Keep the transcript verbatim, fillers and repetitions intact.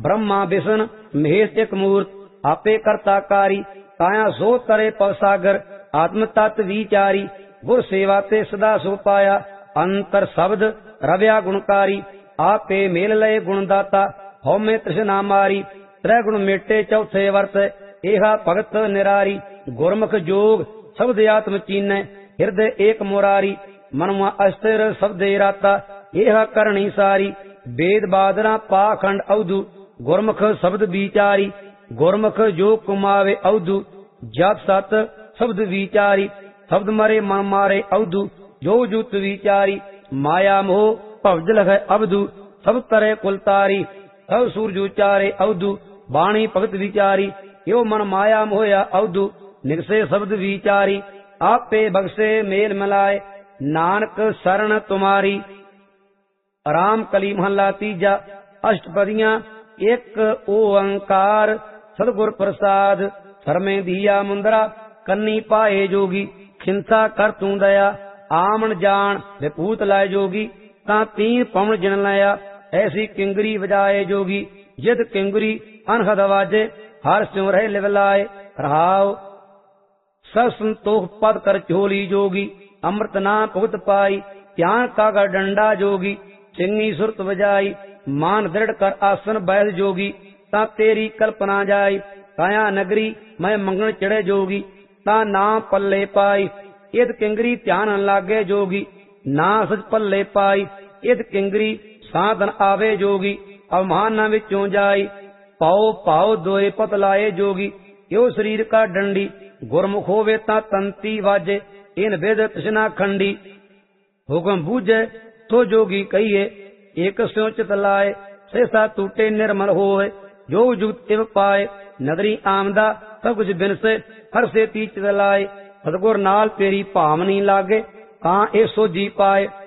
ब्रह्मा विष्णु महेश एक मूर्त आपे करताकारी काया सो तरे पव सागर आत्म तत्व विचारी गुर सेवा ते सदा सो पाया अंतर शब्द रव्या गुणकारी आपे मेल लय गुणदाता हौ में तृष्णा मारी त्रै गुण मेटे चौथे वर्त एहा भगत निरारी गुरमुख जोग शब्द आत्म चीन हृदय एक मुरारी मनुआ अस्थिर शब्द राता एहा करणी सारी वेद बादरा पाखंड अवधु गुरमुख शब्द विचारी गुरमुख जो कुमावे अवधु जप सत शब्द विचारी शब्द मरे मन मारे अवधु जो जुत विचारी माया मोह भवज लख अवधु सब तरे कुलतारी सब सूरज उचारे अवधु बाणी भगत विचारी यो मन माया मोहया अवधु निगसे शब्द विचारी आपे बख्शे मेल मिलाए नानक शरण तुम्हारी। राम कली महला तीजा अष्टपदियां एक ओंकार सतगुर प्रसाद सरमे दिया मुंदरा कन्नी पाए जोगी खिंसा कर तू दया आमन जान विभूत लाए जोगी ता तीन पवन जिन लाया ऐसी किंगरी बजाए जोगी जिद किंगरी अनहद वाजे हर स्यों रहे लिव लाए रहाओ सब संतोख पद कर झोली जोगी अमृत नाम भुगत पाई ध्यान कागर डंडा जोगी चिंगी सुरत बजाई मान दृढ़ कर आसन बैठ जोगी ता तेरी कल्पना जाई काया नगरी मैं मंगन चढ़े जोगी ता नाम पल्ले पाई इद किंगरी ध्यान लागे जोगी ना सच पल्ले पाई इद किंगरी साधन आवे जोगी अवमान विचों जाई पाओ पाओ दोए पत लाए जोगी यो शरीर का डंडी गुरमुख होवे ता तंती वाजे इन वेद तृष्णा खंडी हुक्म बूझे तो जोगी कहिए एक स्यों चित लाए सहसा टूटे निर्मल होए जो जुगत इव पाए नगरी आमदा सब कुछ बिन से हर से ती चित लाए सतगुर नाल तेरी भावनी लागे तां ए सोजी पाए